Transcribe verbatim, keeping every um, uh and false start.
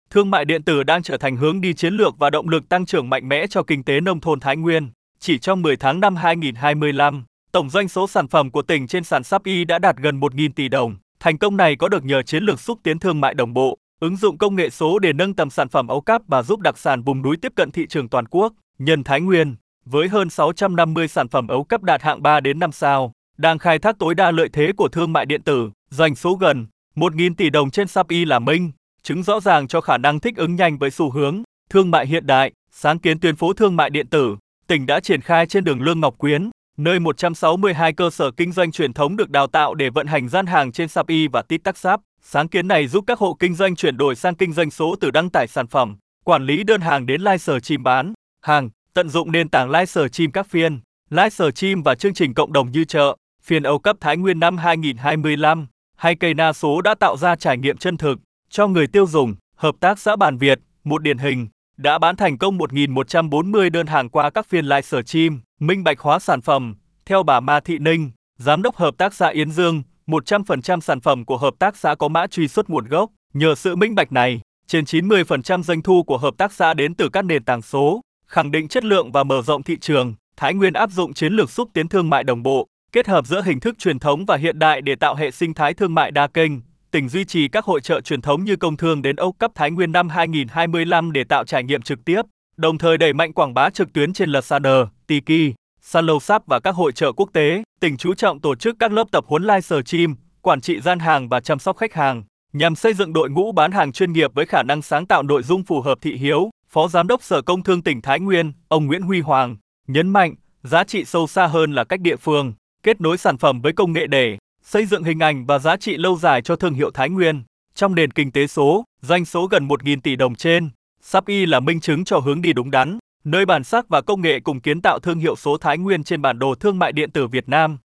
Thương mại điện tử đang trở thành hướng đi chiến lược và động lực tăng trưởng mạnh mẽ cho kinh tế nông thôn Thái Nguyên. Chỉ trong mười tháng năm hai nghìn không trăm hai mươi lăm, tổng doanh số sản phẩm của tỉnh trên sàn Shopee đã đạt gần một nghìn tỷ đồng. Thành công này có được nhờ chiến lược xúc tiến thương mại đồng bộ, ứng dụng công nghệ số để nâng tầm sản phẩm ấu cáp và giúp đặc sản vùng núi tiếp cận thị trường toàn quốc. Nhân Thái Nguyên, với hơn sáu trăm năm mươi sản phẩm ấu cáp đạt hạng ba đến năm sao, đang khai thác tối đa lợi thế của thương mại điện tử, doanh số gần một nghìn tỷ đồng trên Shopee là minh chứng rõ ràng cho khả năng thích ứng nhanh với xu hướng thương mại hiện đại. Sáng kiến tuyến phố thương mại điện tử, tỉnh đã triển khai trên đường Lương Ngọc Quyến, nơi một trăm sáu mươi hai cơ sở kinh doanh truyền thống được đào tạo để vận hành gian hàng trên Shopee và TikTok Shop. Sáng kiến này giúp các hộ kinh doanh chuyển đổi sang kinh doanh số từ đăng tải sản phẩm, quản lý đơn hàng đến livestream bán hàng, tận dụng nền tảng livestream các phiên livestream và chương trình cộng đồng như chợ, phiên Âu Cấp Thái Nguyên năm hai nghìn không trăm hai mươi lăm hay cây na số đã tạo ra trải nghiệm chân thực cho người tiêu dùng. Hợp tác xã Bản Việt, một điển hình, đã bán thành công một nghìn một trăm bốn mươi đơn hàng qua các phiên livestream, minh bạch hóa sản phẩm. Theo bà Ma Thị Ninh, giám đốc hợp tác xã Yến Dương, một trăm phần trăm sản phẩm của hợp tác xã có mã truy xuất nguồn gốc. Nhờ sự minh bạch này, trên chín mươi phần trăm doanh thu của hợp tác xã đến từ các nền tảng số. Khẳng định chất lượng và mở rộng thị trường, Thái Nguyên áp dụng chiến lược xúc tiến thương mại đồng bộ, kết hợp giữa hình thức truyền thống và hiện đại để tạo hệ sinh thái thương mại đa kênh. Tỉnh duy trì các hội chợ truyền thống như Công Thương đến Âu Cấp Thái Nguyên năm hai nghìn không trăm hai mươi lăm để tạo trải nghiệm trực tiếp, đồng thời đẩy mạnh quảng bá trực tuyến trên Lazada, Tiki, Salowshop và các hội chợ quốc tế. Tỉnh chú trọng tổ chức các lớp tập huấn livestream, quản trị gian hàng và chăm sóc khách hàng, nhằm xây dựng đội ngũ bán hàng chuyên nghiệp với khả năng sáng tạo nội dung phù hợp thị hiếu. Phó Giám đốc Sở Công Thương tỉnh Thái Nguyên, ông Nguyễn Huy Hoàng, nhấn mạnh, giá trị sâu xa hơn là cách địa phương, kết nối sản phẩm với công nghệ để xây dựng hình ảnh và giá trị lâu dài cho thương hiệu Thái Nguyên. Trong nền kinh tế số, doanh số gần một nghìn tỷ đồng trên, Shopee là minh chứng cho hướng đi đúng đắn, nơi bản sắc và công nghệ cùng kiến tạo thương hiệu số Thái Nguyên trên bản đồ thương mại điện tử Việt Nam.